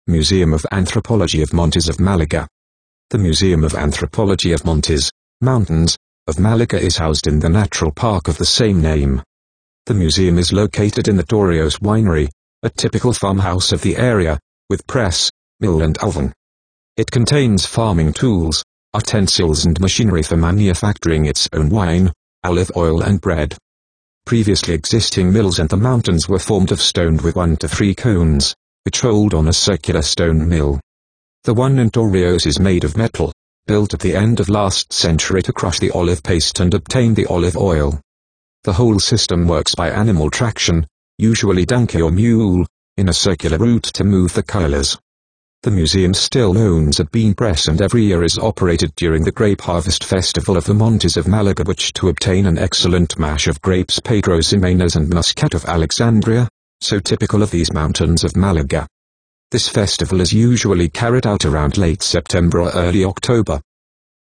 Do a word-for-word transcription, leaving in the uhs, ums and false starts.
Museum of Anthropology of Montes of Malaga. The Museum of Anthropology of Montes, Mountains, of Malaga is housed in the natural park of the same name. The museum is located in the Torrijos Winery, a typical farmhouse of the area, with press, mill and oven. It contains farming tools, utensils and machinery for manufacturing its own wine, olive oil and bread. Previously existing mills and the mountains were formed of stone with one to three cones, which hold on a circular stone mill. The one in Torrijos is made of metal, built at the end of last century to crush the olive paste and obtain the olive oil. The whole system works by animal traction, usually donkey or mule, in a circular route to move the coolers. The museum still owns a bean press and every year is operated during the Grape Harvest Festival of the Montes of Malaga, which to obtain an excellent mash of grapes Pedro Ximénez and Muscat of Alexandria, so typical of these mountains of Malaga. This festival is usually carried out around late September or early October.